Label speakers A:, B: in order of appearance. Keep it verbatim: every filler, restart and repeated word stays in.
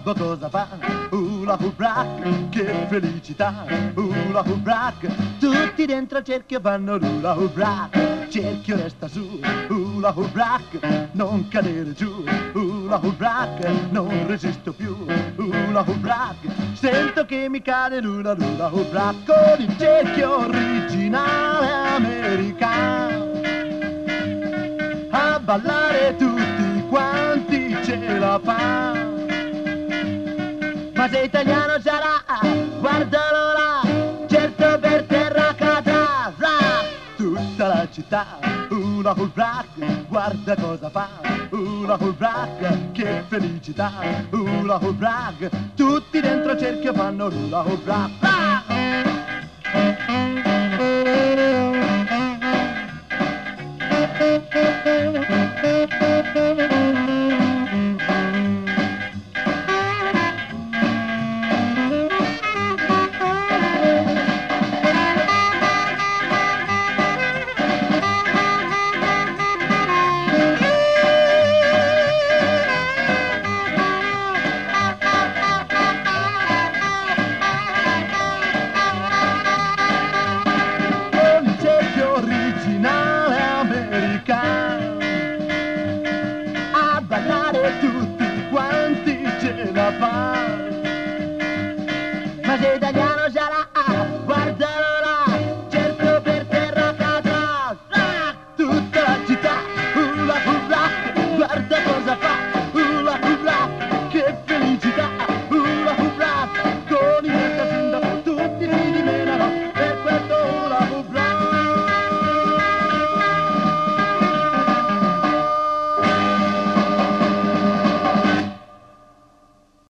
A: Guardo cosa fa, hula hoop rock, che felicità, hula hoop rock, tutti dentro al cerchio fanno l'hula hoop rock, cerchio resta su, hula hoop rock, non cadere giù, hula hoop rock, non resisto più, hula hoop rock, sento che mi cade l'hula hula hoop rock, con il cerchio originale americano, a ballare tutti quanti ce la fa. Ma se italiano sarà, guardalo là, certo per terra cadrà. Tutta la città, hula hoop rock, guarda cosa fa, hula hoop rock, che felicità, hula hoop rock, tutti dentro cerchio fanno hula hoop rock.